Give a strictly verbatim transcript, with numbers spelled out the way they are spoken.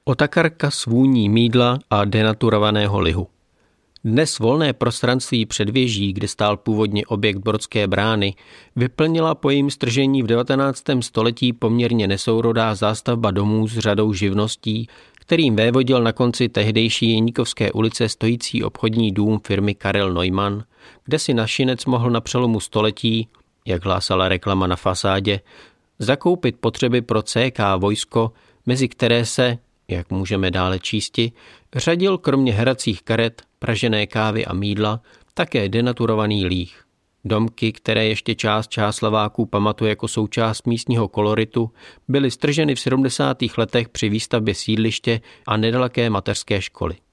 Otakarka s vůní mýdla a denaturovaného lihu. Dnes volné prostranství před věží, kde stál původně objekt Brodské brány, vyplnila po jejím stržení v devatenáctém století poměrně nesourodá zástavba domů s řadou živností, kterým vévodil na konci tehdejší Jeníkovské ulice stojící obchodní dům firmy Karel Neumann, kde si našinec mohl na přelomu století, jak hlásala reklama na fasádě, zakoupit potřeby pro C K vojsko, mezi které se, jak můžeme dále čísti, řadil kromě hracích karet, pražené kávy a mýdla také denaturovaný líh. Domky, které ještě část Čáslaváků pamatuje jako součást místního koloritu, byly strženy v sedmdesátých letech při výstavbě sídliště a nedaleké mateřské školy.